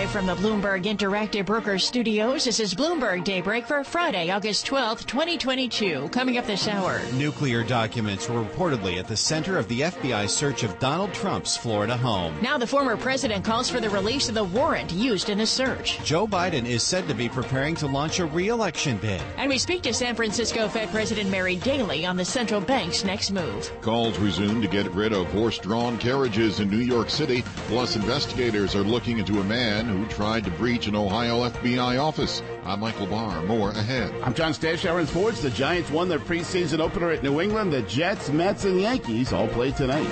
Live from the Bloomberg Interactive Brokers Studios, this is Bloomberg Daybreak for Friday, August 12th, 2022. Coming up this hour. Nuclear documents were reportedly at the center of the FBI search of Donald Trump's Florida home. Now the former president calls for the release of the warrant used in the search. Joe Biden is said to be preparing to launch a re-election bid. And we speak to San Francisco Fed President Mary Daly on the central bank's next move. Calls resumed to get rid of horse-drawn carriages in New York City. Plus, investigators are looking into a man who tried to breach an Ohio FBI office. I'm Michael Barr. More ahead. I'm John Stashower in sports. The Giants won their preseason opener at New England. The Jets, Mets, and Yankees all play tonight.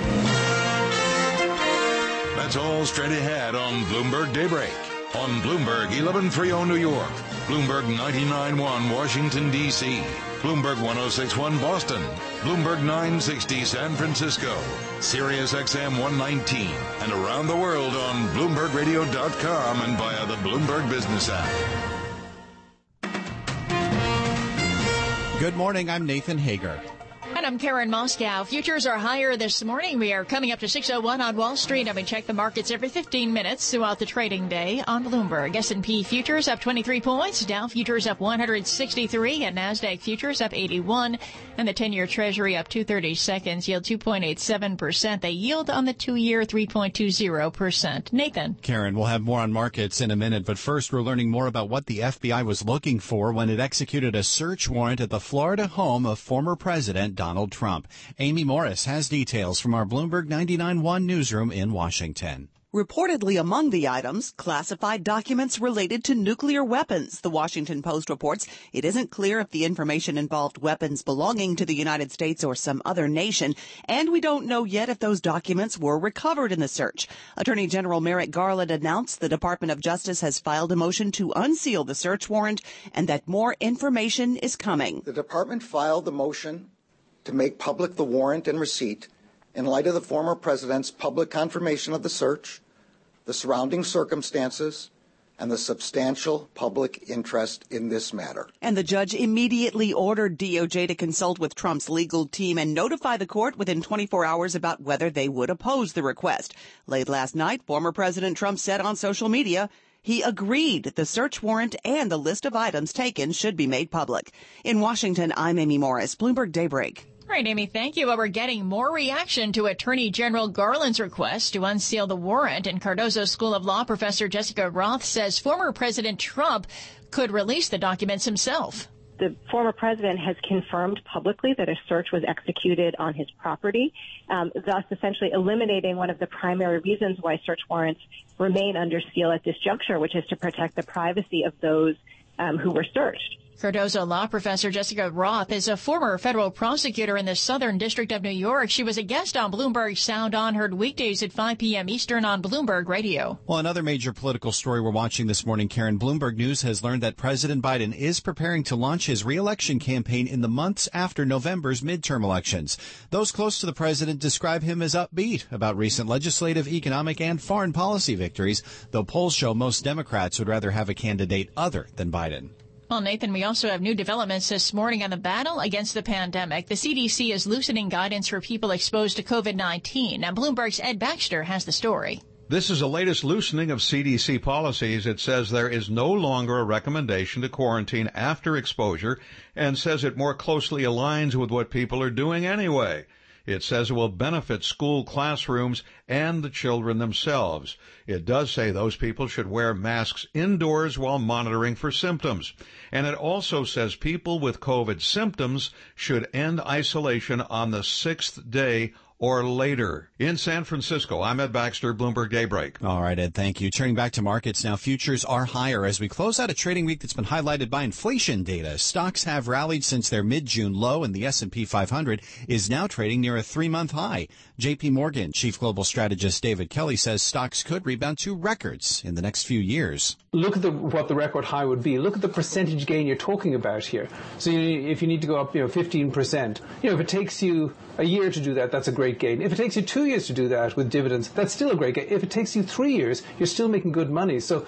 That's all straight ahead on Bloomberg Daybreak. On Bloomberg 1130 New York, Bloomberg 99.1 Washington, D.C., Bloomberg 106.1 Boston, Bloomberg 960 San Francisco, Sirius XM 119, and around the world on BloombergRadio.com and via the Bloomberg Business app. Good morning, I'm Nathan Hager. And I'm Karen Moscow. Futures are higher this morning. We are coming up to 6:01 on Wall Street, and we check the markets every 15 minutes throughout the trading day on Bloomberg. S&P futures up 23 points, Dow futures up 163, and NASDAQ futures up 81, and the 10-year Treasury up 2/30 seconds, yield 2.87%. They yield on the 2-year 3.20%. Nathan. Karen, we'll have more on markets in a minute, but first we're learning more about what the FBI was looking for when it executed a search warrant at the Florida home of former President Donald Trump. Amy Morris has details from our Bloomberg 99.1 newsroom in Washington. Reportedly among the items, classified documents related to nuclear weapons. The Washington Post reports it isn't clear if the information involved weapons belonging to the United States or some other nation, and we don't know yet if those documents were recovered in the search. Attorney General Merrick Garland announced the Department of Justice has filed a motion to unseal the search warrant and that more information is coming. The department filed the motion to make public the warrant and receipt in light of the former president's public confirmation of the search, the surrounding circumstances, and the substantial public interest in this matter. And the judge immediately ordered DOJ to consult with Trump's legal team and notify the court within 24 hours about whether they would oppose the request. Late last night, former President Trump said on social media he agreed the search warrant and the list of items taken should be made public. In Washington, I'm Amy Morris, Bloomberg Daybreak. All right, Amy, thank you. Well, we're getting more reaction to Attorney General Garland's request to unseal the warrant. And Cardozo School of Law professor Jessica Roth says former President Trump could release the documents himself. The former president has confirmed publicly that a search was executed on his property, thus essentially eliminating one of the primary reasons why search warrants remain under seal at this juncture, which is to protect the privacy of those who were searched. Cardozo Law professor Jessica Roth is a former federal prosecutor in the Southern District of New York. She was a guest on Bloomberg Sound On, heard weekdays at 5 p.m. Eastern on Bloomberg Radio. Well, another major political story we're watching this morning, Karen. Bloomberg News has learned that President Biden is preparing to launch his re-election campaign in the months after November's midterm elections. Those close to the president describe him as upbeat about recent legislative, economic, and foreign policy victories, though polls show most Democrats would rather have a candidate other than Biden. Well, Nathan, we also have new developments this morning on the battle against the pandemic. The CDC is loosening guidance for people exposed to COVID-19. Now, Bloomberg's Ed Baxter has the story. This is the latest loosening of CDC policies. It says there is no longer a recommendation to quarantine after exposure and says it more closely aligns with what people are doing anyway. It says it will benefit school classrooms and the children themselves. It does say those people should wear masks indoors while monitoring for symptoms. And it also says people with COVID symptoms should end isolation on the 6th day or later. In San Francisco, I'm Ed Baxter, Bloomberg Daybreak. All right, Ed, thank you. Turning back to markets now, futures are higher as we close out a trading week that's been highlighted by inflation data. Stocks have rallied since their mid-June low, and the S&P 500 is now trading near a 3-month high. J.P. Morgan Chief Global Strategist David Kelly says stocks could rebound to records in the next few years. Look at what the record high would be. Look at the percentage gain you're talking about here. So if you need to go up, 15%, if it takes you a year to do that, that's a great gain. If it takes you 2 years to do that with dividends, that's still a great gain. If it takes you 3 years, you're still making good money. So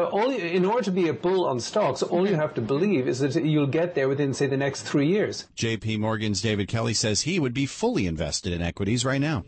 in order to be a bull on stocks, all you have to believe is that you'll get there within, say, the next 3 years. J.P. Morgan's David Kelly says he would be fully invested in equities right now.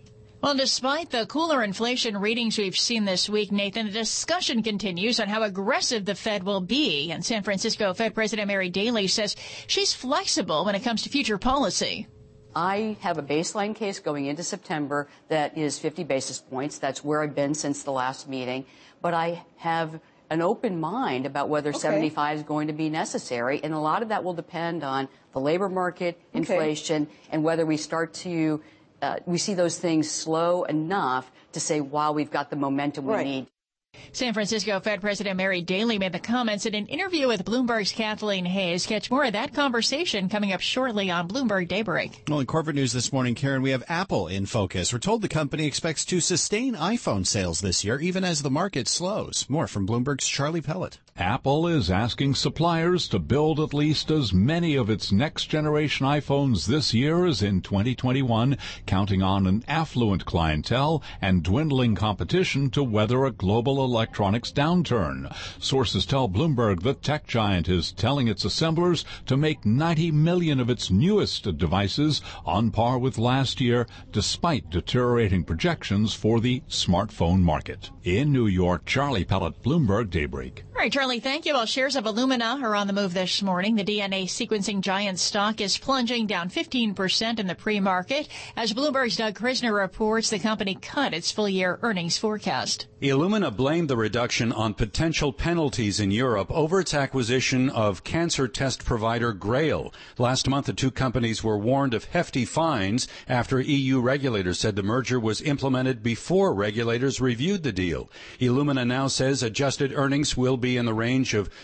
Well, despite the cooler inflation readings we've seen this week, Nathan, the discussion continues on how aggressive the Fed will be. And San Francisco Fed President Mary Daly says she's flexible when it comes to future policy. I have a baseline case going into September that is 50 basis points. That's where I've been since the last meeting. But I have an open mind about whether 75 is going to be necessary. And a lot of that will depend on the labor market, inflation, and whether we start to we see those things slow enough to say, wow, we've got the momentum we need. San Francisco Fed President Mary Daly made the comments in an interview with Bloomberg's Kathleen Hayes. Catch more of that conversation coming up shortly on Bloomberg Daybreak. Well, in corporate news this morning, Karen, we have Apple in focus. We're told the company expects to sustain iPhone sales this year, even as the market slows. More from Bloomberg's Charlie Pellet. Apple is asking suppliers to build at least as many of its next-generation iPhones this year as in 2021, counting on an affluent clientele and dwindling competition to weather a global electronics downturn. Sources tell Bloomberg the tech giant is telling its assemblers to make 90 million of its newest devices on par with last year, despite deteriorating projections for the smartphone market. In New York, Charlie Pellet, Bloomberg Daybreak. All right, Charlie, thank you. Well, shares of Illumina are on the move this morning. The DNA sequencing giant stock is plunging down 15% in the pre-market. As Bloomberg's Doug Krisner reports, the company cut its full-year earnings forecast. Illumina blamed the reduction on potential penalties in Europe over its acquisition of cancer test provider Grail. Last month, the two companies were warned of hefty fines after EU regulators said the merger was implemented before regulators reviewed the deal. Illumina now says adjusted earnings will be in the range of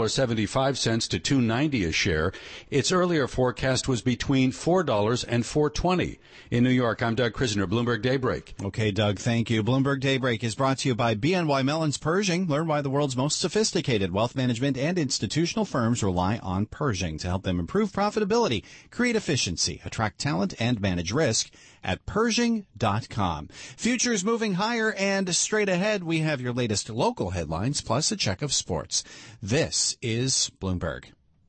$2.75 to $2.90 a share. Its earlier forecast was between $4 and $4.20. In New York, I'm Doug Krisner, Bloomberg Daybreak. Okay, Doug, thank you. Bloomberg Daybreak is brought to you by BNY Mellon's Pershing. Learn why the world's most sophisticated wealth management and institutional firms rely on Pershing to help them improve profitability, create efficiency, attract talent, and manage risk at Pershing.com. Futures moving higher, and straight ahead, we have your latest local headlines plus a check of sports. This is Bloomberg.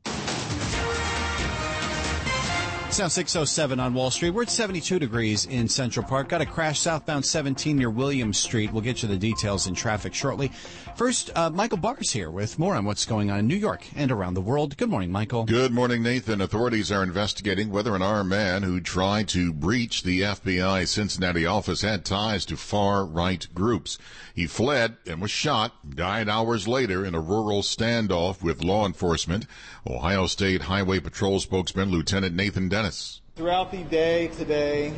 It's now 6:07 on Wall Street. We're at 72 degrees in Central Park. Got a crash southbound 17 near Williams Street. We'll get you the details in traffic shortly. First, Michael Barr's here with more on what's going on in New York and around the world. Good morning, Michael. Good morning, Nathan. Authorities are investigating whether an armed man who tried to breach the FBI Cincinnati office had ties to far-right groups. He fled and was shot, died hours later in a rural standoff with law enforcement. Ohio State Highway Patrol spokesman Lieutenant Nathan Dennis. Throughout the day today,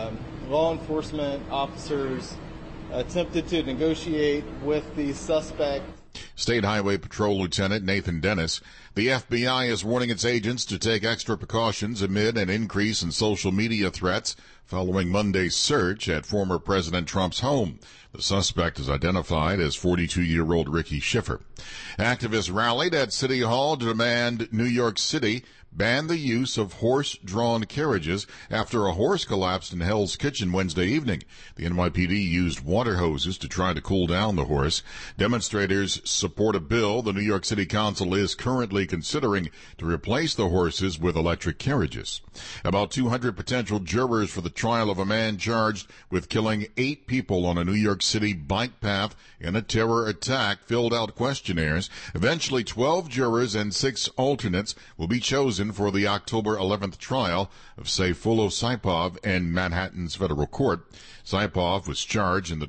law enforcement officers attempted to negotiate with the suspect. State Highway Patrol Lieutenant Nathan Dennis. The FBI is warning its agents to take extra precautions amid an increase in social media threats following Monday's search at former President Trump's home. The suspect is identified as 42-year-old Ricky Schiffer. Activists rallied at City Hall to demand New York City ban the use of horse-drawn carriages after a horse collapsed in Hell's Kitchen Wednesday evening. The NYPD used water hoses to try to cool down the horse. Demonstrators support a bill the New York City Council is currently considering to replace the horses with electric carriages. About 200 potential jurors for the trial of a man charged with killing 8 people on a New York City bike path in a terror attack filled out questionnaires. Eventually, 12 jurors and 6 alternates will be chosen for the October 11th trial of Sayfullo Saipov in Manhattan's federal court. Saipov was charged in the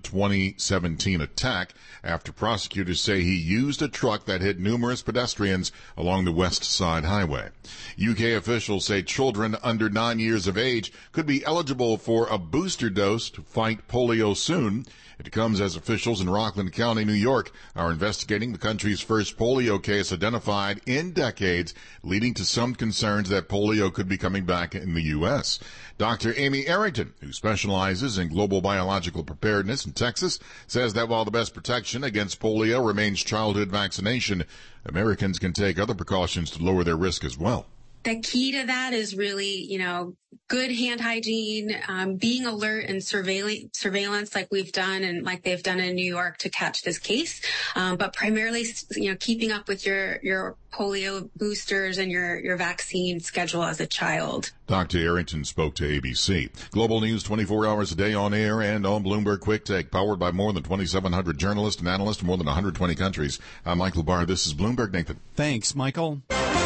2017 attack after prosecutors say he used a truck that hit numerous pedestrians along the West Side Highway. UK officials say children under 9 years of age could be eligible for a booster dose to fight polio soon. It comes as officials in Rockland County, New York, are investigating the country's first polio case identified in decades, leading to some concerns that polio could be coming back in the U.S. Dr. Amy Arrington, who specializes in global biological preparedness in Texas, says that while the best protection against polio remains childhood vaccination, Americans can take other precautions to lower their risk as well. the key to that is really, good hand hygiene, being alert and surveillance like we've done and like they've done in New York to catch this case. But primarily, keeping up with your polio boosters and your vaccine schedule as a child. Dr. Arrington spoke to ABC. Global news 24 hours a day on air and on Bloomberg Quick Take, powered by more than 2,700 journalists and analysts in more than 120 countries. I'm Michael Barr. This is Bloomberg. Nathan. Thanks, Michael.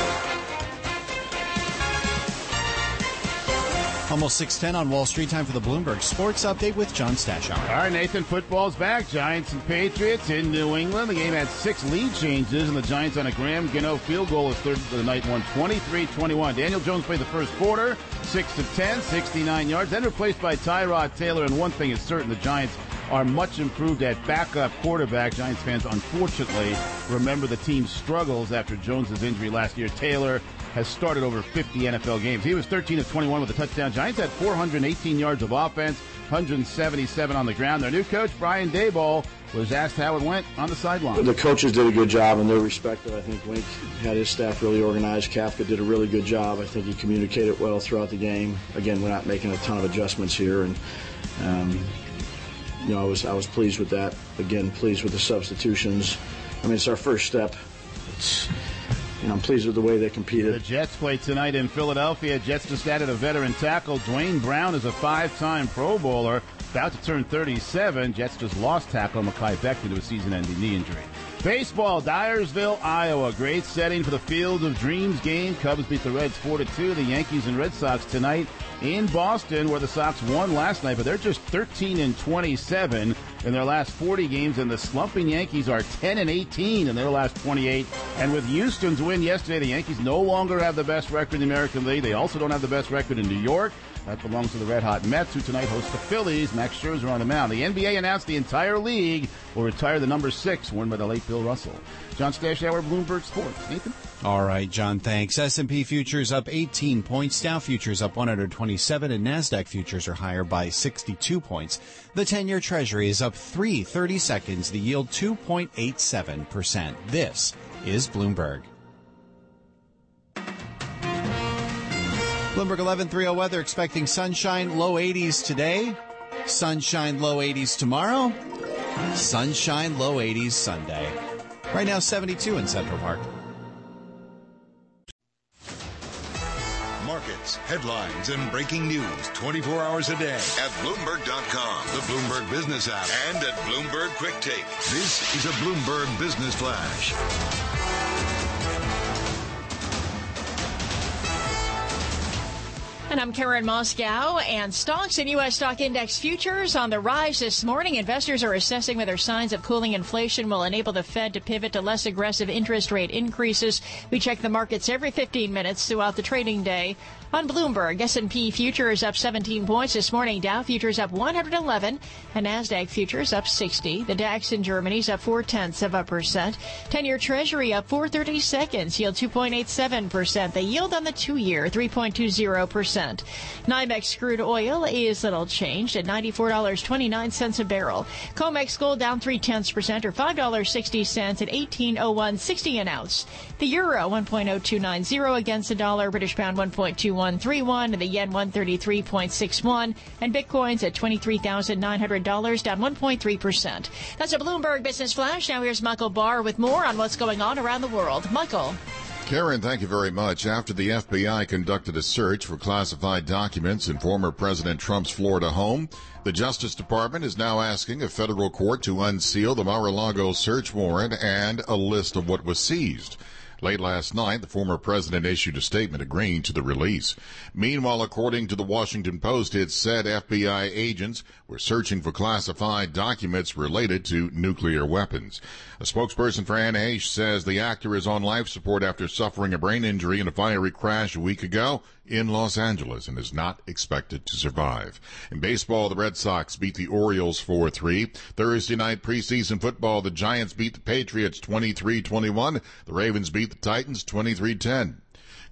Almost 6:10 on Wall Street. Time for the Bloomberg Sports Update with John Stashower. All right, Nathan, football's back. Giants and Patriots in New England. The game had 6 lead changes, and the Giants on a Graham Gano field goal is third of the night, won 23-21. Daniel Jones played the first quarter, 6 of 10, 69 yards, then replaced by Tyrod Taylor. And one thing is certain, the Giants are much improved at backup quarterback. Giants fans, unfortunately, remember the team's struggles after Jones' injury last year. Taylor has started over 50 NFL games. He was 13 of 21 with a touchdown. Giants had 418 yards of offense, 177 on the ground. Their new coach, Brian Daboll, was asked how it went on the sideline. The coaches did a good job in their respective. I think Wink had his staff really organized. Kafka did a really good job. I think he communicated well throughout the game. Again, we're not making a ton of adjustments here, and I was pleased with that. Again, pleased with the substitutions. I mean, it's our first step. I'm pleased with the way they competed. The Jets play tonight in Philadelphia. Jets just added a veteran tackle. Dwayne Brown is a 5-time Pro Bowler, about to turn 37. Jets just lost tackle Mekhi Becton to a season-ending knee injury. Baseball, Dyersville, Iowa. Great setting for the Field of Dreams game. Cubs beat the Reds 4-2. The Yankees and Red Sox tonight in Boston, where the Sox won last night, but they're just 13-27 in their last 40 games, and the slumping Yankees are 10-18 in their last 28. And with Houston's win yesterday, the Yankees no longer have the best record in the American League. They also don't have the best record in New York. That belongs to the Red Hot Mets, who tonight host the Phillies. Max Scherzer on the mound. The NBA announced the entire league will retire the number 6, worn by the late Bill Russell. John Stashower, Bloomberg Sports. Nathan? All right, John, thanks. S&P futures up 18 points. Dow futures up 127, and NASDAQ futures are higher by 62 points. The 10-year Treasury is up 3/30 seconds. The yield 2.87%. This is Bloomberg. Bloomberg 11:30 weather, expecting sunshine, low 80s today. Sunshine, low 80s tomorrow. Sunshine, low 80s Sunday. Right now, 72 in Central Park. Markets, headlines, and breaking news 24 hours a day at Bloomberg.com, the Bloomberg Business app, and at Bloomberg Quick Take. This is a Bloomberg Business Flash. And I'm Karen Moscow, and stocks and U.S. stock index futures on the rise this morning. Investors are assessing whether signs of cooling inflation will enable the Fed to pivot to less aggressive interest rate increases. We check the markets every 15 minutes throughout the trading day. On Bloomberg, S&P futures up 17 points this morning. Dow futures up 111, and NASDAQ futures up 60. The DAX in Germany's up 0.4%. 10-year Treasury up 4/30 seconds, yield 2.87%. The yield on the 2-year 3.20%. NYMEX crude oil is little changed at $94.29 a barrel. COMEX gold down 0.3% or $5.60 at $18.0160 an ounce. The euro 1.0290 against the dollar. British pound 1.2131, and the yen 133.61, and bitcoins at $23,900, down 1.3%. That's a Bloomberg Business Flash. Now here's Michael Barr with more on what's going on around the world. Michael. Karen, thank you very much. After the FBI conducted a search for classified documents in former President Trump's Florida home, the Justice Department is now asking a federal court to unseal the Mar-a-Lago search warrant and a list of what was seized. Late last night, the former president issued a statement agreeing to the release. Meanwhile, according to the Washington Post, it said FBI agents were searching for classified documents related to nuclear weapons. A spokesperson for Anne Heche says the actor is on life support after suffering a brain injury in a fiery crash a week ago in Los Angeles and is not expected to survive. In baseball, the Red Sox beat the Orioles 4-3. Thursday night preseason football, the Giants beat the Patriots 23-21. The Ravens beat the Titans 23-10.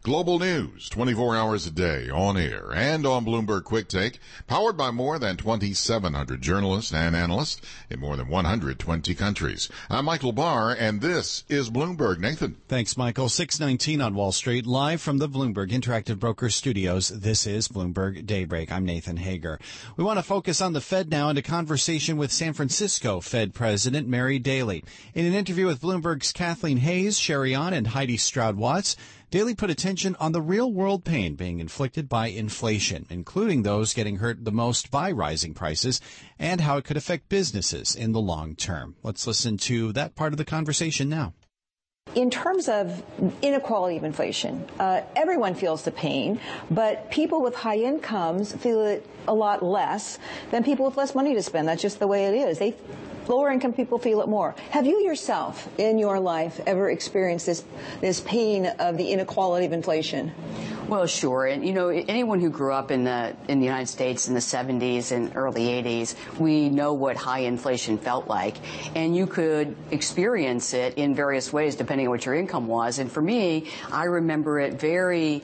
Global news, 24 hours a day, on air and on Bloomberg Quick Take, powered by more than 2,700 journalists and analysts in more than 120 countries. I'm Michael Barr, and this is Bloomberg. Nathan. Thanks, Michael. 6:19 on Wall Street, live from the Bloomberg Interactive Brokers studios. This is Bloomberg Daybreak. I'm Nathan Hager. We want to focus on the Fed now and a conversation with San Francisco Fed President Mary Daly. In an interview with Bloomberg's Kathleen Hayes, Sherry Ahn, and Heidi Stroud-Watts, Daly put attention on the real-world pain being inflicted by inflation, including those getting hurt the most by rising prices, and how it could affect businesses in the long term. Let's listen to that part of the conversation now. In terms of inequality of inflation, everyone feels the pain, but people with high incomes feel it a lot less than people with less money to spend. That's just the way it is. Lower income people feel it more. Have you yourself in your life ever experienced this pain of the inequality of inflation? Well, sure. And, anyone who grew up in the United States in the 70s and early 80s, we know what high inflation felt like. And you could experience it in various ways depending on what your income was. And for me, I remember it very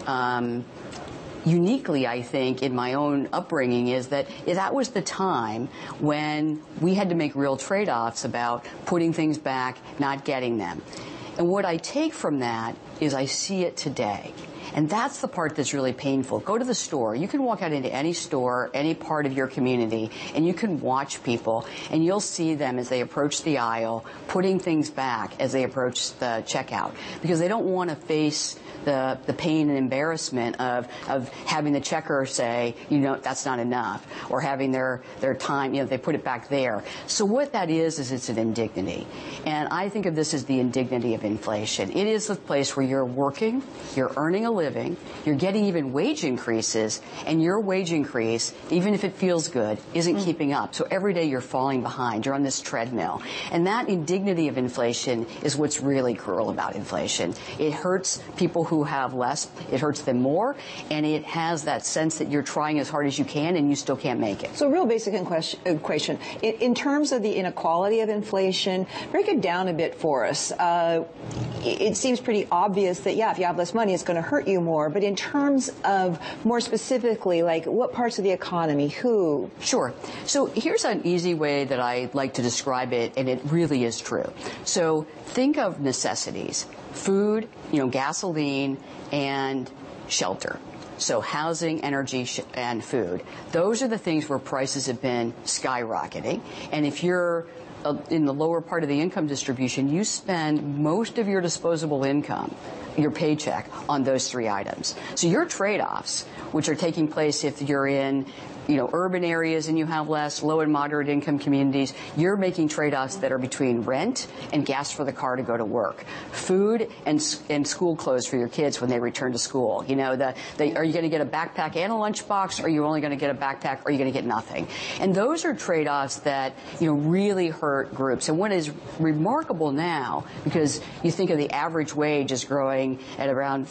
uniquely, I think, in my own upbringing, is that was the time when we had to make real trade-offs about putting things back, not getting them. And what I take from that is I see it today. And that's the part that's really painful. Go to the store. You can walk out into any store, any part of your community, and you can watch people, and you'll see them as they approach the aisle, putting things back as they approach the checkout, because they don't want to face the pain and embarrassment of having the checker say, that's not enough, or having their time, they put it back there. So what that is it's an indignity. And I think of this as the indignity of inflation. It is the place where you're working, you're earning a living, you're getting even wage increases, and your wage increase, even if it feels good, isn't keeping up. So every day you're falling behind. You're on this treadmill. And that indignity of inflation is what's really cruel about inflation. It hurts people who have less, it hurts them more, and it has that sense that you're trying as hard as you can and you still can't make it. So a real basic equation. In terms of the inequality of inflation, break it down a bit for us. It seems pretty obvious that, if you have less money, it's going to hurt you more. But in terms of more specifically, like what parts of the economy, who? Sure. So here's an easy way that I like to describe it, and it really is true. So think of necessities. Food, gasoline, and shelter. So housing, energy, and food. Those are the things where prices have been skyrocketing. And if you're in the lower part of the income distribution, you spend most of your disposable income, your paycheck, on those three items. So your trade-offs, which are taking place if you're in urban areas and you have less, low and moderate income communities, you're making trade-offs that are between rent and gas for the car to go to work, food and school clothes for your kids when they return to school. Are you going to get a backpack and a lunchbox, or are you only going to get a backpack, or are you going to get nothing? And those are trade-offs that, really hurt groups. And what is remarkable now, because you think of the average wage is growing at around,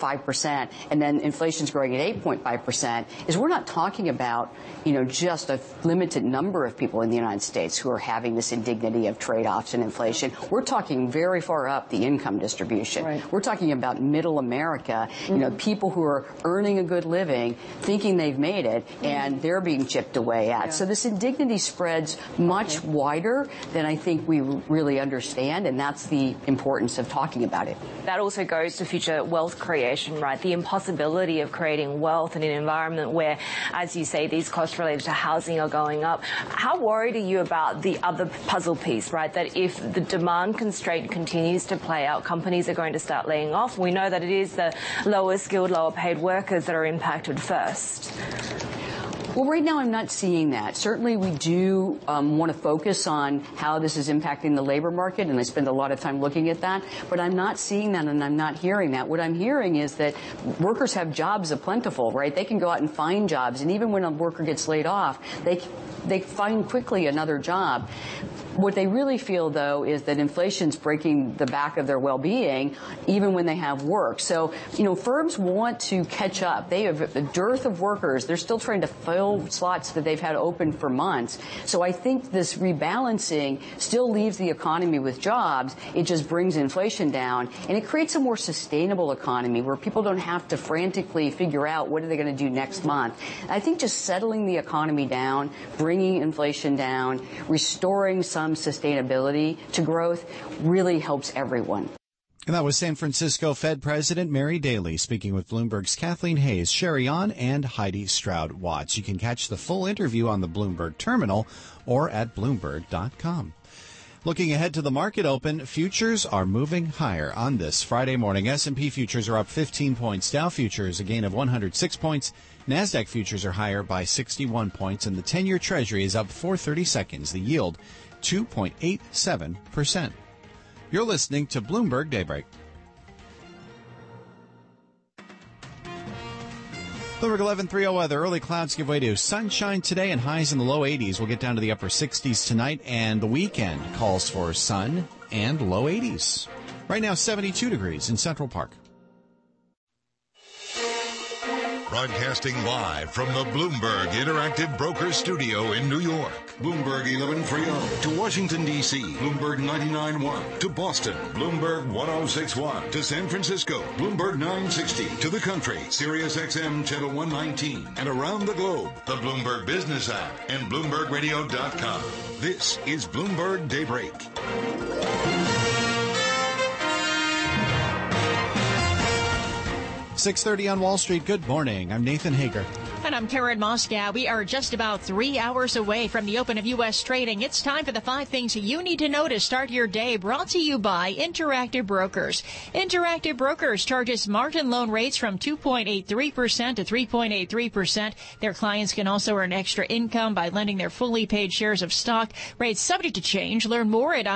5%, and then inflation's growing at 8.5%, is we're not talking about just a limited number of people in the United States who are having this indignity of trade-offs and inflation. We're talking very far up the income distribution. Right. We're talking about middle America, people who are earning a good living, thinking they've made it, and they're being chipped away at. Yeah. So this indignity spreads much wider than I think we really understand, and that's the importance of talking about it. That also goes to future wealth creation, right? The impossibility of creating wealth in an environment where, as you say, these costs related to housing are going up. How worried are you about the other puzzle piece, right? That if the demand constraint continues to play out, companies are going to start laying off. We know that it is the lower skilled, lower paid workers that are impacted first. Well, right now I'm not seeing that. Certainly we do want to focus on how this is impacting the labor market, and I spend a lot of time looking at that, but I'm not seeing that and I'm not hearing that. What I'm hearing is that workers have jobs plentiful, right? They can go out and find jobs, and even when a worker gets laid off, they find quickly another job. What they really feel, though, is that inflation's breaking the back of their well-being, even when they have work. So, firms want to catch up. They have a dearth of workers. They're still trying to fill slots that they've had open for months. So I think this rebalancing still leaves the economy with jobs. It just brings inflation down, and it creates a more sustainable economy where people don't have to frantically figure out what are they going to do next month. I think just settling the economy down, bringing inflation down, restoring some sustainability to growth really helps everyone. And that was San Francisco Fed President Mary Daly speaking with Bloomberg's Kathleen Hayes, Sherry Ahn, and Heidi Stroud-Watts. You can catch the full interview on the Bloomberg terminal or at Bloomberg.com. Looking ahead to the market open, futures are moving higher on this Friday morning. S&P futures are up 15 points. Dow futures a gain of 106 points. NASDAQ futures are higher by 61 points, and the 10-year Treasury is up 4/30 seconds. The yield, 2.87%. You're listening to Bloomberg Daybreak. Bloomberg 11:30 weather. Early clouds give way to sunshine today and highs in the low 80s. We'll get down to the upper 60s tonight, and the weekend calls for sun and low 80s. Right now, 72 degrees in Central Park. Broadcasting live from the Bloomberg Interactive Brokers Studio in New York. Bloomberg 1130 to Washington, D.C. Bloomberg 99.1 to Boston. Bloomberg 106.1 to San Francisco. Bloomberg 960 to the country. Sirius XM Channel 119. And around the globe, the Bloomberg Business app and BloombergRadio.com. This is Bloomberg Daybreak. 6:30 on Wall Street. Good morning. I'm Nathan Hager. And I'm Karen Moscow. We are just about 3 hours away from the open of U.S. trading. It's time for the 5 things you need to know to start your day, brought to you by Interactive Brokers. Interactive Brokers charges margin loan rates from 2.83% to 3.83%. Their clients can also earn extra income by lending their fully paid shares of stock. Rates subject to change. Learn more at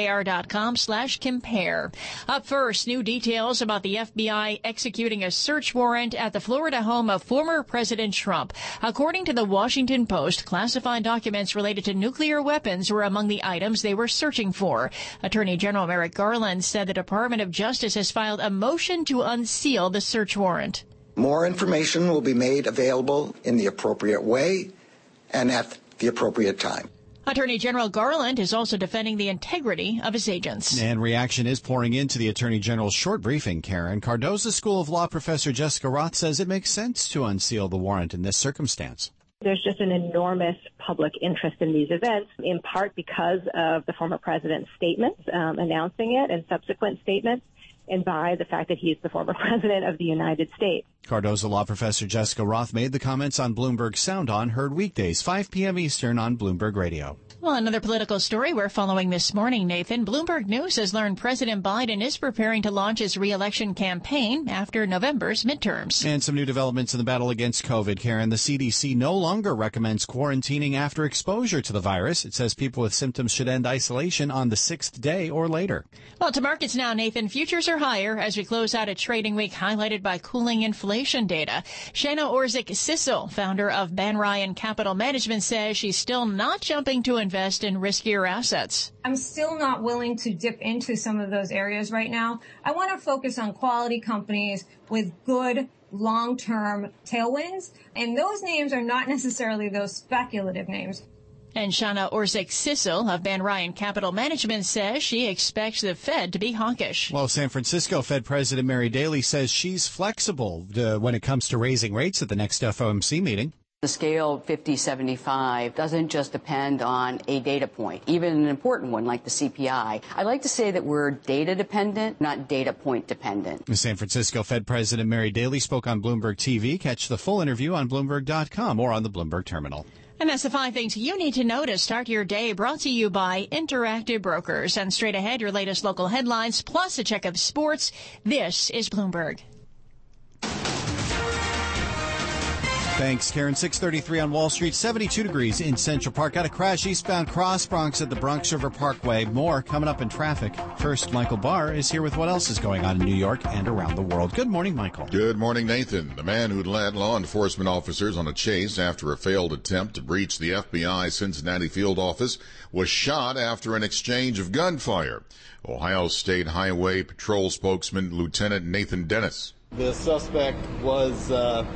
ibkr.com/compare. Up first, new details about the FBI executing a search warrant at the Florida home of former President Trump. According to the Washington Post, classified documents related to nuclear weapons were among the items they were searching for. Attorney General Merrick Garland said the Department of Justice has filed a motion to unseal the search warrant. More information will be made available in the appropriate way and at the appropriate time. Attorney General Garland is also defending the integrity of his agents. And reaction is pouring into the Attorney General's short briefing, Karen. Cardozo School of Law professor Jessica Roth says it makes sense to unseal the warrant in this circumstance. There's just an enormous public interest in these events, in part because of the former president's statements announcing it and subsequent statements, and by the fact that he's the former president of the United States. Cardozo Law professor Jessica Roth made the comments on Bloomberg Sound On, heard weekdays 5 p.m. Eastern on Bloomberg Radio. Well, another political story we're following this morning, Nathan. Bloomberg News has learned President Biden is preparing to launch his re-election campaign after November's midterms. And some new developments in the battle against COVID, Karen. The CDC no longer recommends quarantining after exposure to the virus. It says people with symptoms should end isolation on the 6th day or later. Well, to markets now, Nathan. Futures are higher as we close out a trading week highlighted by cooling inflation data. Shana Orzik-Sissel, founder of Ban Ryan Capital Management, says she's still not jumping to invest in riskier assets. I'm still not willing to dip into some of those areas right now. I want to focus on quality companies with good long-term tailwinds, and those names are not necessarily those speculative names. And Shana Orzik-Sissel of Ban Ryan Capital Management says she expects the Fed to be hawkish. Well, San Francisco Fed President Mary Daly says she's flexible when it comes to raising rates at the next FOMC meeting. The scale 50-75 doesn't just depend on a data point, even an important one like the CPI. I like to say that we're data dependent, not data point dependent. The San Francisco Fed President Mary Daly spoke on Bloomberg TV. Catch the full interview on Bloomberg.com or on the Bloomberg terminal. And that's the 5 things you need to know to start your day, brought to you by Interactive Brokers. And straight ahead, your latest local headlines, plus a check of sports. This is Bloomberg. Thanks, Karen. 6:33 on Wall Street, 72 degrees in Central Park. Got a crash eastbound Cross Bronx at the Bronx River Parkway. More coming up in traffic. First, Michael Barr is here with what else is going on in New York and around the world. Good morning, Michael. Good morning, Nathan. The man who led law enforcement officers on a chase after a failed attempt to breach the FBI Cincinnati field office was shot after an exchange of gunfire. Ohio State Highway Patrol spokesman Lieutenant Nathan Dennis. The suspect was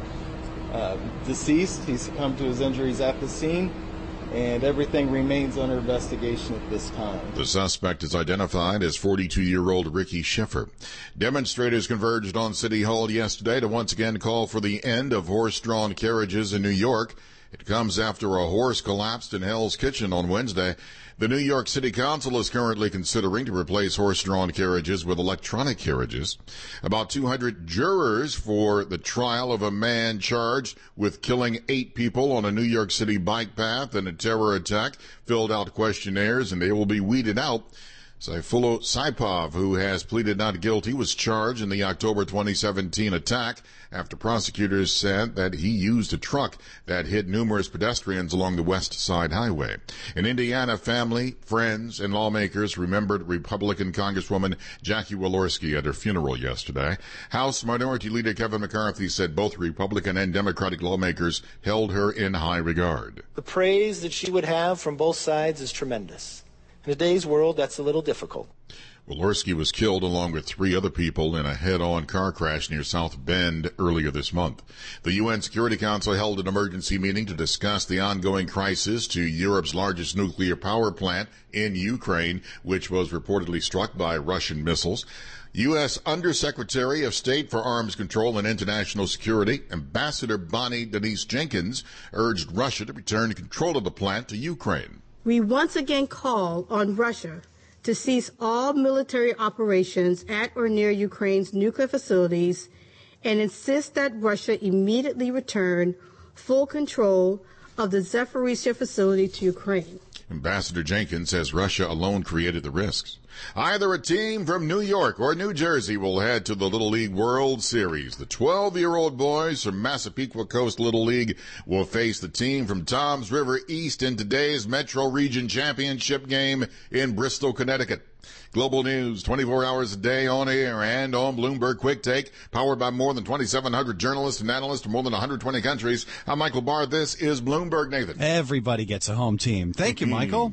deceased. He succumbed to his injuries at the scene, and everything remains under investigation at this time. The suspect is identified as 42-year-old Ricky Schiffer. Demonstrators converged on City Hall yesterday to once again call for the end of horse-drawn carriages in New York. It comes after a horse collapsed in Hell's Kitchen on Wednesday. The New York City Council is currently considering to replace horse-drawn carriages with electronic carriages. About 200 jurors for the trial of a man charged with killing 8 people on a New York City bike path in a terror attack filled out questionnaires, and they will be weeded out. Sayfullo Saipov, who has pleaded not guilty, was charged in the October 2017 attack after prosecutors said that he used a truck that hit numerous pedestrians along the West Side Highway. In Indiana, family, friends, and lawmakers remembered Republican Congresswoman Jackie Walorski at her funeral yesterday. House Minority Leader Kevin McCarthy said both Republican and Democratic lawmakers held her in high regard. The praise that she would have from both sides is tremendous. In today's world, that's a little difficult. Walorski was killed along with 3 other people in a head-on car crash near South Bend earlier this month. The UN Security Council held an emergency meeting to discuss the ongoing crisis to Europe's largest nuclear power plant in Ukraine, which was reportedly struck by Russian missiles. U.S. Undersecretary of State for Arms Control and International Security, Ambassador Bonnie Denise Jenkins, urged Russia to return control of the plant to Ukraine. We once again call on Russia to cease all military operations at or near Ukraine's nuclear facilities and insist that Russia immediately return full control of the Zaporizhzhia facility to Ukraine. Ambassador Jenkins says Russia alone created the risks. Either a team from New York or New Jersey will head to the Little League World Series. The 12-year-old boys from Massapequa Coast Little League will face the team from Toms River East in today's Metro Region Championship game in Bristol, Connecticut. Global news 24 hours a day on air and on Bloomberg Quick Take, powered by more than 2,700 journalists and analysts from more than 120 countries. I'm Michael Barr. This is Bloomberg, Nathan. Everybody gets a home team. Thank you, Michael.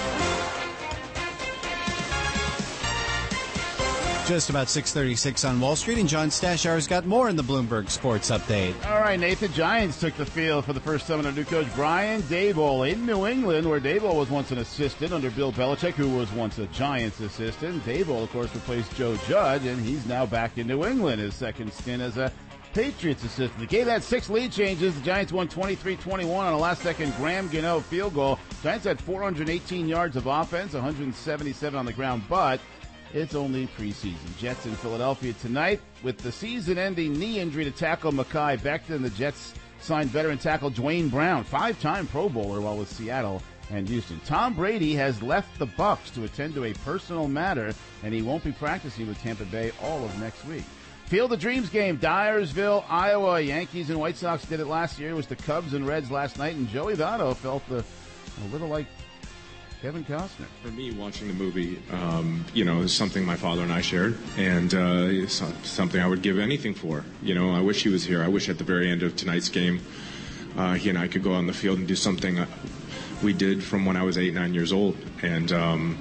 Just about 6:36 on Wall Street, and John Stashower's got more in the Bloomberg Sports Update. All right, Nathan. Giants took the field for the first time under new coach Brian Daboll in New England, where Daboll was once an assistant under Bill Belichick, who was once a Giants assistant. Daboll, of course, replaced Joe Judge, and he's now back in New England, his second stint as a Patriots assistant. The game had 6 lead changes. The Giants won 23-21 on a last-second Graham Gano field goal. Giants had 418 yards of offense, 177 on the ground, but it's only preseason. Jets in Philadelphia tonight with the season-ending knee injury to tackle Mekhi Becton. The Jets signed veteran tackle Dwayne Brown, 5-time Pro Bowler, while with Seattle and Houston. Tom Brady has left the Bucs to attend to a personal matter, and he won't be practicing with Tampa Bay all of next week. Field of Dreams game, Dyersville, Iowa. Yankees and White Sox did it last year. It was the Cubs and Reds last night, and Joey Votto felt a little like Kevin Costner. For me, watching the movie, is something my father and I shared, and it's something I would give anything for. I wish he was here. I wish at the very end of tonight's game, he and I could go on the field and do something we did from when I was 8, 9 years old. And,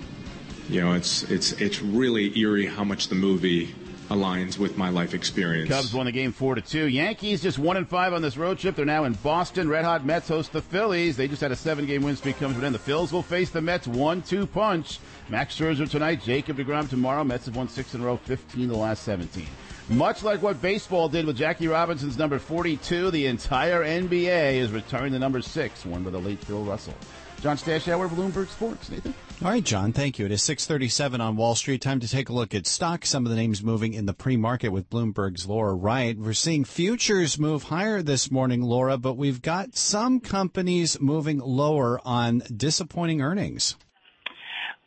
it's really eerie how much the movie aligns with my life experience. Cubs won the game 4-2. Yankees just 1-5 on this road trip. They're now in Boston. Red Hot Mets host the Phillies. They just had a 7-game win streak come to an end. The Phils will face the Mets 1-2 punch. Max Scherzer tonight, Jacob deGrom tomorrow. Mets have won 6 in a row, 15 the last 17. Much like what baseball did with Jackie Robinson's number 42, the entire NBA is returning to number 6, won by the late Bill Russell. John Stashower, Bloomberg Sports. Nathan? All right, John, thank you. It is 6:37 on Wall Street. Time to take a look at stocks. Some of the names moving in the pre-market with Bloomberg's Laura Wright. We're seeing futures move higher this morning, Laura, but we've got some companies moving lower on disappointing earnings.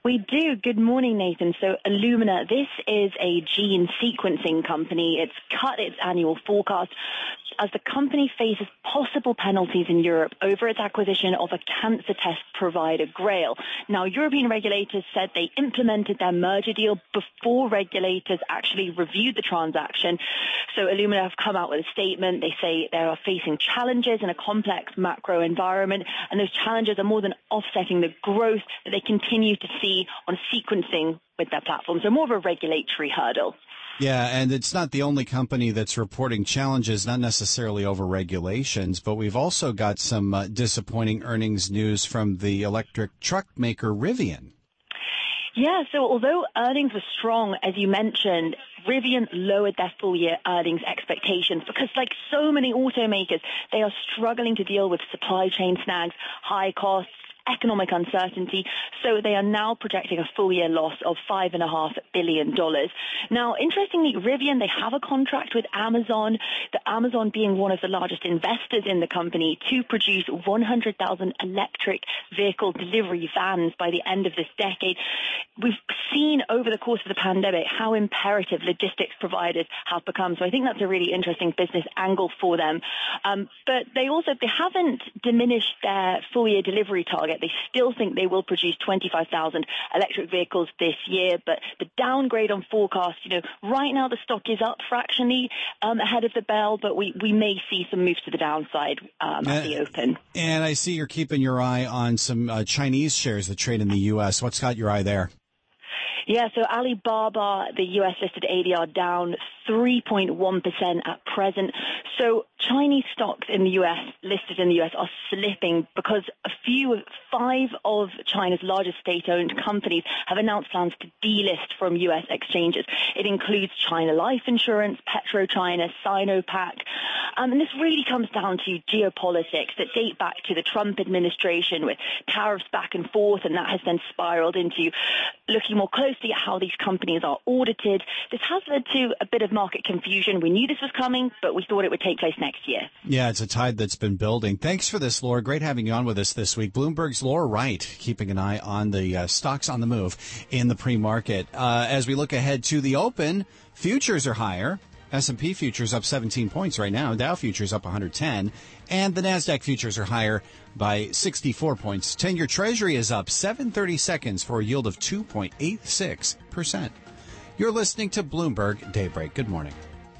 We do. Good morning, Nathan. So Illumina, this is a gene sequencing company. It's cut its annual forecast as the company faces possible penalties in Europe over its acquisition of a cancer test provider, Grail. Now, European regulators said they implemented their merger deal before regulators actually reviewed the transaction. So Illumina have come out with a statement. They say they are facing challenges in a complex macro environment, and those challenges are more than offsetting the growth that they continue to see on sequencing with their platform. So more of a regulatory hurdle. Yeah, and it's not the only company that's reporting challenges, not necessarily over regulations, but we've also got some disappointing earnings news from the electric truck maker Rivian. Yeah, so although earnings were strong, as you mentioned, Rivian lowered their full-year earnings expectations because, like so many automakers, they are struggling to deal with supply chain snags, high costs, economic uncertainty, so they are now projecting a full-year loss of $5.5 billion. Now, interestingly, Rivian, they have a contract with Amazon, the Amazon being one of the largest investors in the company, to produce 100,000 electric vehicle delivery vans by the end of this decade. We've seen over the course of the pandemic how imperative logistics providers have become, so I think that's a really interesting business angle for them. But they haven't diminished their full-year delivery target. They still think they will produce 25,000 electric vehicles this year, but the downgrade on forecast, right now the stock is up fractionally ahead of the bell, but we may see some moves to the downside at the open. And I see you're keeping your eye on some Chinese shares that trade in the U.S. What's got your eye there? Yeah, so Alibaba, the U.S.-listed ADR, down 3.1% at present. So Chinese stocks in the U.S., listed in the U.S., are slipping because 5 of China's largest state-owned companies have announced plans to delist from U.S. exchanges. It includes China Life Insurance, PetroChina, Sinopac. And this really comes down to geopolitics that date back to the Trump administration with tariffs back and forth, and that has then spiraled into looking more closely at how these companies are audited. This has led to a bit of market confusion. We knew this was coming, but we thought it would take place next year. Yeah, it's a tide that's been building. Thanks for this, Laura. Great having you on with us this week. Bloomberg's Laura Wright, keeping an eye on the stocks on the move in the pre-market. As we look ahead to the open, futures are higher. S&P futures up 17 points right now. Dow futures up 110. And the NASDAQ futures are higher by 64 points. 10-year Treasury is up 7/32 for a yield of 2.86%. You're listening to Bloomberg Daybreak. Good morning.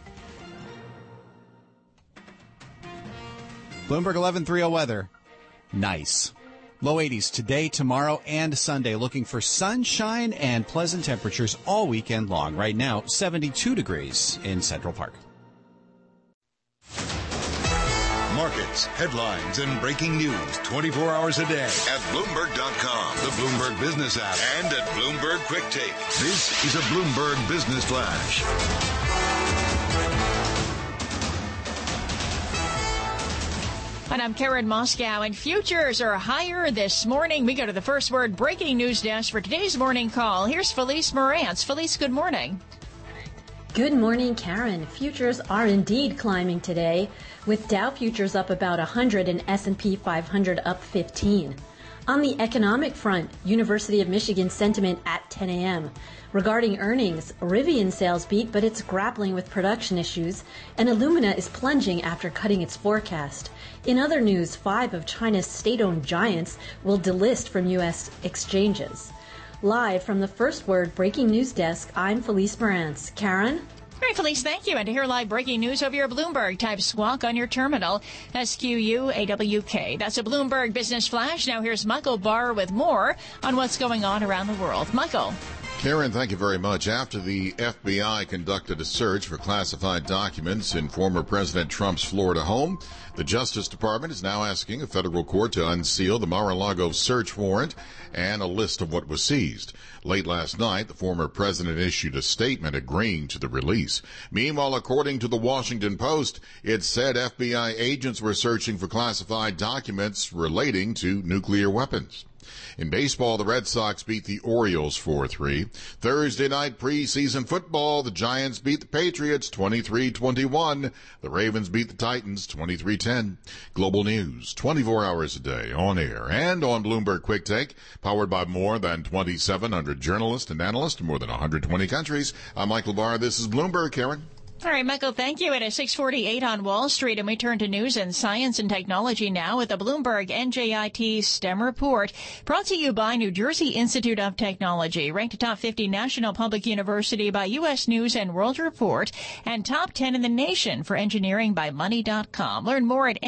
Bloomberg 11:30 weather. Nice. Low 80s today, tomorrow, and Sunday. Looking for sunshine and pleasant temperatures all weekend long. Right now, 72 degrees in Central Park. Markets, headlines, and breaking news 24 hours a day at Bloomberg.com, the Bloomberg Business app, and at Bloomberg Quick Take. This is a Bloomberg Business Flash. And I'm Karen Moscow, and futures are higher this morning. We go to the First Word breaking news desk for today's morning call. Here's Felice Morantz. Felice, good morning. Good morning, Karen. Futures are indeed climbing today, with Dow futures up about 100 and S&P 500 up 15. On the economic front, University of Michigan sentiment at 10 a.m. Regarding earnings, Rivian sales beat, but it's grappling with production issues, and Illumina is plunging after cutting its forecast. In other news, 5 of China's state-owned giants will delist from U.S. exchanges. Live from the First Word breaking news desk, I'm Felice Morantz. Karen? All right, Felice, thank you. And to hear live breaking news over your Bloomberg, type SQUAWK on your terminal, SQUAWK. That's a Bloomberg Business Flash. Now here's Michael Barr with more on what's going on around the world. Michael. Karen, thank you very much. After the FBI conducted a search for classified documents in former President Trump's Florida home, the Justice Department is now asking a federal court to unseal the Mar-a-Lago search warrant and a list of what was seized. Late last night, the former president issued a statement agreeing to the release. Meanwhile, according to the Washington Post, it said FBI agents were searching for classified documents relating to nuclear weapons. In baseball, the Red Sox beat the Orioles 4-3. Thursday night preseason football, the Giants beat the Patriots 23-21. The Ravens beat the Titans 23-10. Global news, 24 hours a day, on air and on Bloomberg Quick Take, powered by more than 2,700 journalists and analysts in more than 120 countries. I'm Michael Barr. This is Bloomberg, Karen. All right, Michael, thank you. At 6:48 on Wall Street, and we turn to news and science and technology now with the Bloomberg NJIT STEM report, brought to you by New Jersey Institute of Technology, ranked top 50 national public university by U.S. News and World Report, and top 10 in the nation for engineering by Money.com. Learn more at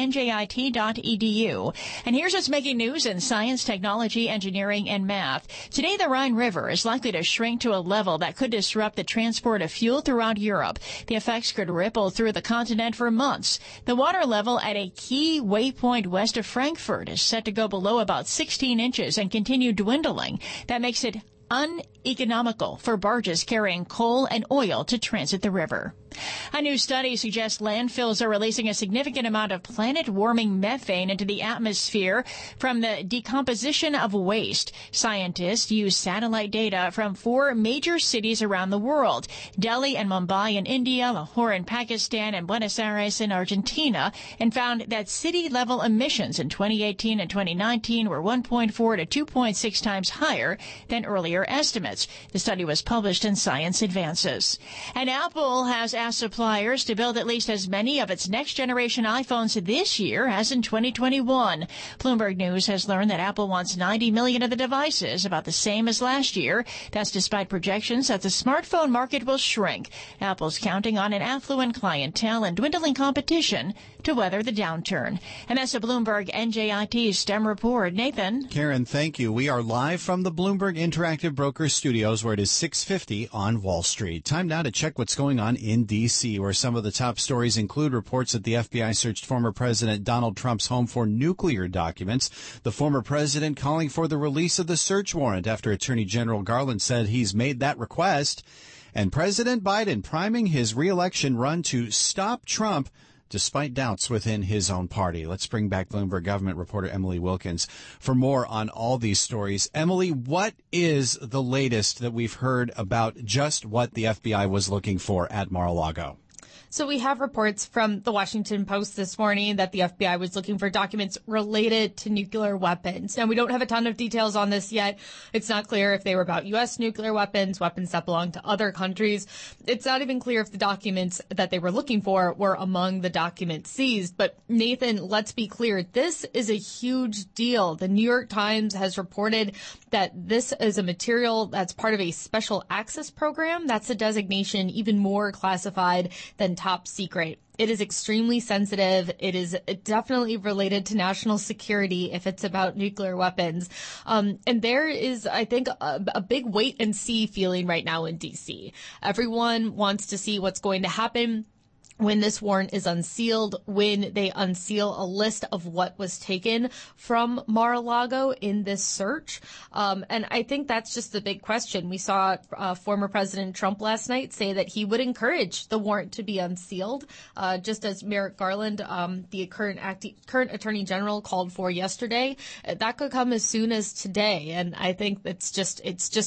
njit.edu. And here's what's making news in science, technology, engineering, and math. Today, the Rhine River is likely to shrink to a level that could disrupt the transport of fuel throughout Europe. The effects could ripple through the continent for months. The water level at a key waypoint west of Frankfurt is set to go below about 16 inches and continue dwindling. That makes it uneconomical for barges carrying coal and oil to transit the river. A new study suggests landfills are releasing a significant amount of planet-warming methane into the atmosphere from the decomposition of waste. Scientists use satellite data from 4 major cities around the world, Delhi and Mumbai in India, Lahore in Pakistan, and Buenos Aires in Argentina, and found that city-level emissions in 2018 and 2019 were 1.4 to 2.6 times higher than earlier estimates. The study was published in Science Advances. And Apple has asked suppliers to build at least as many of its next-generation iPhones this year as in 2021. Bloomberg News has learned that Apple wants 90 million of the devices, about the same as last year. That's despite projections that the smartphone market will shrink. Apple's counting on an affluent clientele and dwindling competition to weather the downturn. And that's a Bloomberg NJIT STEM report. Nathan? Karen, thank you. We are live from the Bloomberg Interactive Brokers Studios, where it is 6:50 on Wall Street. Time now to check what's going on in D.C., where some of the top stories include reports that the FBI searched former President Donald Trump's home for nuclear documents, the former president calling for the release of the search warrant after Attorney General Garland said he's made that request, and President Biden priming his re-election run to stop Trump despite doubts within his own party. Let's bring back Bloomberg government reporter Emily Wilkins for more on all these stories. Emily, what is the latest that we've heard about just what the FBI was looking for at Mar-a-Lago? So we have reports from the Washington Post this morning that the FBI was looking for documents related to nuclear weapons. Now, we don't have a ton of details on this yet. It's not clear if they were about U.S. nuclear weapons, weapons that belong to other countries. It's not even clear if the documents that they were looking for were among the documents seized. But Nathan, let's be clear. This is a huge deal. The New York Times has reported that this is a material that's part of a special access program. That's a designation even more classified than top secret. It is extremely sensitive. It is definitely related to national security if it's about nuclear weapons. And there is, I think, a big wait and see feeling right now in D.C. Everyone wants to see what's going to happen when this warrant is unsealed, when they unseal a list of what was taken from Mar-a-Lago in this search. And I think that's just the big question. We saw former President Trump last night say that he would encourage the warrant to be unsealed, just as Merrick Garland, the current Attorney General, called for yesterday. That could come as soon as today. And I think it's just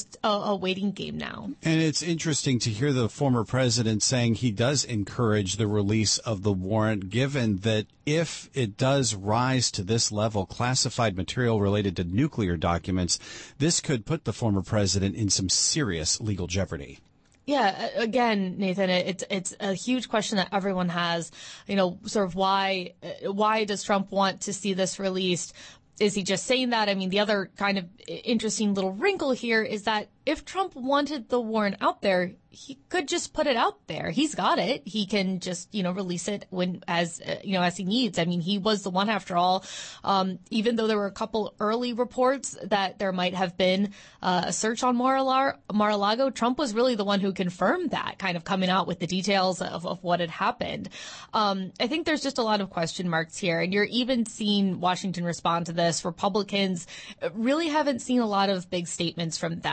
a waiting game now. And it's interesting to hear the former president saying he does encourage the release of the warrant, given that if it does rise to this level, classified material related to nuclear documents, this could put the former president in some serious legal jeopardy. Yeah, again, Nathan, it's a huge question that everyone has, sort of why does Trump want to see this released? Is he just saying that? I mean, the other kind of interesting little wrinkle here is that if Trump wanted the warrant out there, he could just put it out there. He's got it. He can just, release it as he needs. I mean, he was the one after all. Even though there were a couple early reports that there might have been a search on Mar-a-Lago, Trump was really the one who confirmed that, kind of coming out with the details of what had happened. I think there's just a lot of question marks here, and you're even seeing Washington respond to this. Republicans really haven't seen a lot of big statements from them since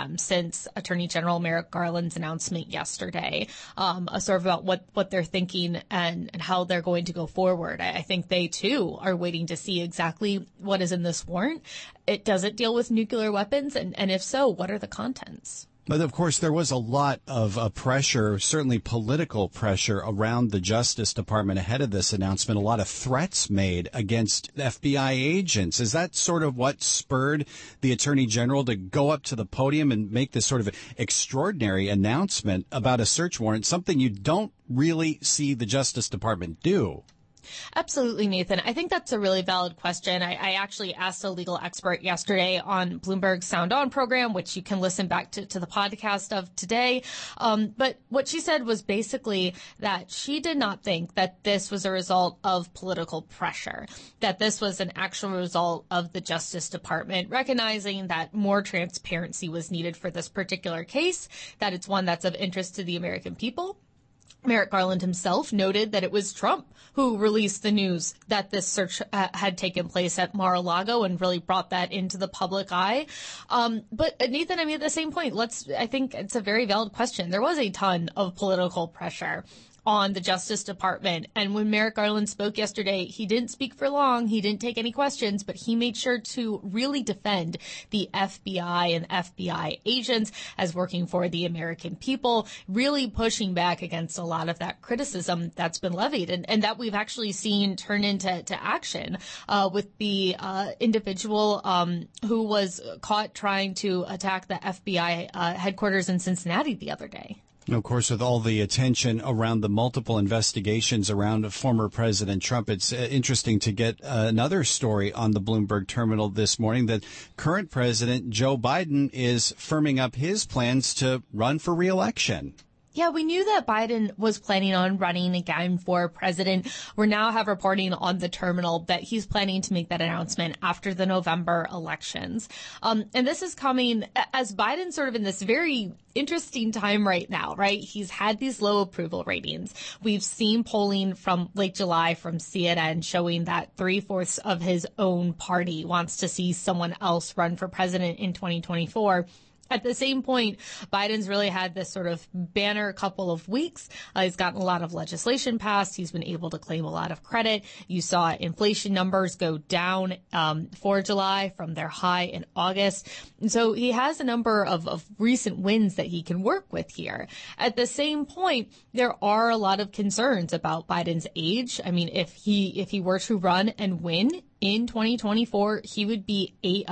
since Attorney General Merrick Garland's announcement yesterday, sort of about what they're thinking and how they're going to go forward. I think they, too, are waiting to see exactly what is in this warrant. Does it deal with nuclear weapons? And if so, what are the contents? But, of course, there was a lot of pressure, certainly political pressure, around the Justice Department ahead of this announcement. A lot of threats made against FBI agents. Is that sort of what spurred the Attorney General to go up to the podium and make this sort of extraordinary announcement about a search warrant, something you don't really see the Justice Department do? Absolutely, Nathan. I think that's a really valid question. I actually asked a legal expert yesterday on Bloomberg's Sound On program, which you can listen back to the podcast of today. But what she said was basically that she did not think that this was a result of political pressure, that this was an actual result of the Justice Department recognizing that more transparency was needed for this particular case, that it's one that's of interest to the American people. Merrick Garland himself noted that it was Trump who released the news that this search had taken place at Mar-a-Lago and really brought that into the public eye. But Nathan, I mean, at the same point, I think it's a very valid question. There was a ton of political pressure on the Justice Department. And when Merrick Garland spoke yesterday, he didn't speak for long. He didn't take any questions, but he made sure to really defend the FBI and FBI agents as working for the American people, really pushing back against a lot of that criticism that's been levied and that we've actually seen turn into action with the individual who was caught trying to attack the FBI headquarters in Cincinnati the other day. Of course, with all the attention around the multiple investigations around former President Trump, it's interesting to get another story on the Bloomberg terminal this morning that current President Joe Biden is firming up his plans to run for re-election. Yeah, we knew that Biden was planning on running again for president. We now have reporting on the terminal that he's planning to make that announcement after the November elections. And this is coming as Biden's sort of in this very interesting time right now, right? He's had these low approval ratings. We've seen polling from late July from CNN showing that 3/4 of his own party wants to see someone else run for president in 2024. At the same point, Biden's really had this sort of banner couple of weeks. He's gotten a lot of legislation passed. He's been able to claim a lot of credit. You saw inflation numbers go down for July from their high in August. And so he has a number of recent wins that he can work with here. At the same point, there are a lot of concerns about Biden's age. I mean, if he were to run and win in 2024, he would be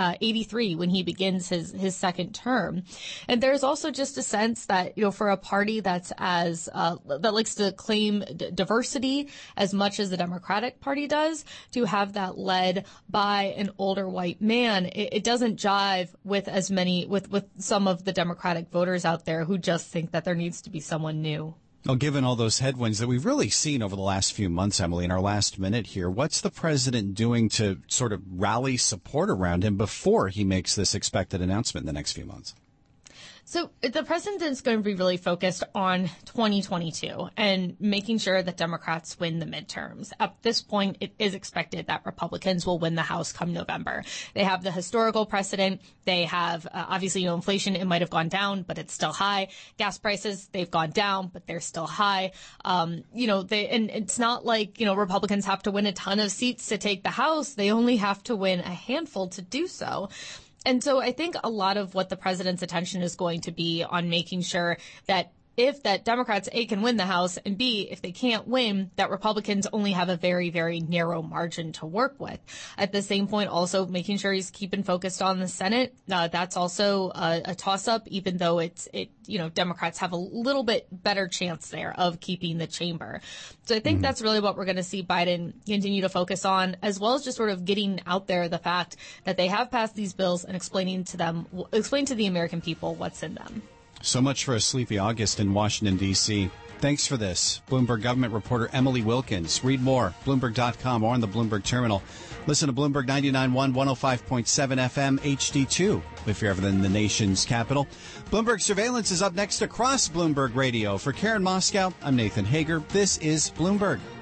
83 when he begins his second term. And there's also just a sense that, for a party that's that likes to claim diversity as much as the Democratic Party does, to have that led by an older white man, it doesn't jive with with some of the Democratic voters out there who just think that there needs to be someone new. Well, given all those headwinds that we've really seen over the last few months, Emily, in our last minute here, what's the president doing to sort of rally support around him before he makes this expected announcement in the next few months? So the president is going to be really focused on 2022 and making sure that Democrats win the midterms. At this point, it is expected that Republicans will win the House come November. They have the historical precedent. They have, obviously, inflation, it might have gone down, but it's still high. Gas prices, they've gone down, but they're still high. And it's not like, Republicans have to win a ton of seats to take the House. They only have to win a handful to do so. And so I think a lot of what the president's attention is going to be on making sure that Democrats, A, can win the House, and B, if they can't win, that Republicans only have a very, very narrow margin to work with. At the same point, also making sure he's keeping focused on the Senate. That's also a toss-up, even though Democrats have a little bit better chance there of keeping the chamber. So I think that's really what we're going to see Biden continue to focus on, as well as just sort of getting out there the fact that they have passed these bills and explain to the American people what's in them. So much for a sleepy August in Washington, D.C. Thanks for this. Bloomberg government reporter Emily Wilkins. Read more, Bloomberg.com or on the Bloomberg terminal. Listen to Bloomberg 99.1, 105.7 FM, HD2 if you're ever in the nation's capital. Bloomberg Surveillance is up next across Bloomberg Radio. For Karen Moscow, I'm Nathan Hager. This is Bloomberg.